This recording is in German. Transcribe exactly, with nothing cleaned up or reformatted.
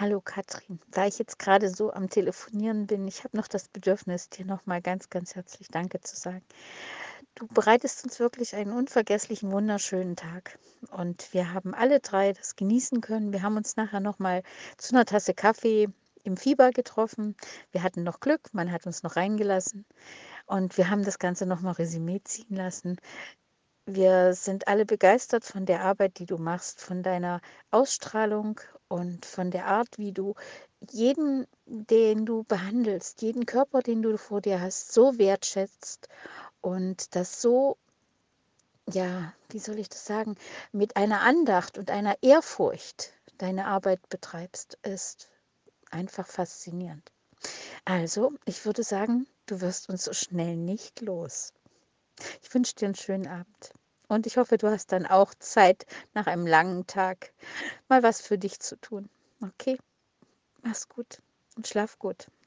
Hallo Katrin, da ich jetzt gerade so am Telefonieren bin, ich habe noch das Bedürfnis, dir noch mal ganz, ganz herzlich Danke zu sagen. Du bereitest uns wirklich einen unvergesslichen, wunderschönen Tag. Und wir haben alle drei das genießen können. Wir haben uns nachher noch mal zu einer Tasse Kaffee im Fieber getroffen. Wir hatten noch Glück, man hat uns noch reingelassen. Und wir haben das Ganze noch mal Resümee ziehen lassen. Wir sind alle begeistert von der Arbeit, die du machst, von deiner Ausstrahlung und von der Art, wie du jeden, den du behandelst, jeden Körper, den du vor dir hast, so wertschätzt und das so, ja, wie soll ich das sagen, mit einer Andacht und einer Ehrfurcht deine Arbeit betreibst, ist einfach faszinierend. Also, ich würde sagen, du wirst uns so schnell nicht los. Ich wünsche dir einen schönen Abend. Und ich hoffe, du hast dann auch Zeit, nach einem langen Tag mal was für dich zu tun. Okay, mach's gut und schlaf gut.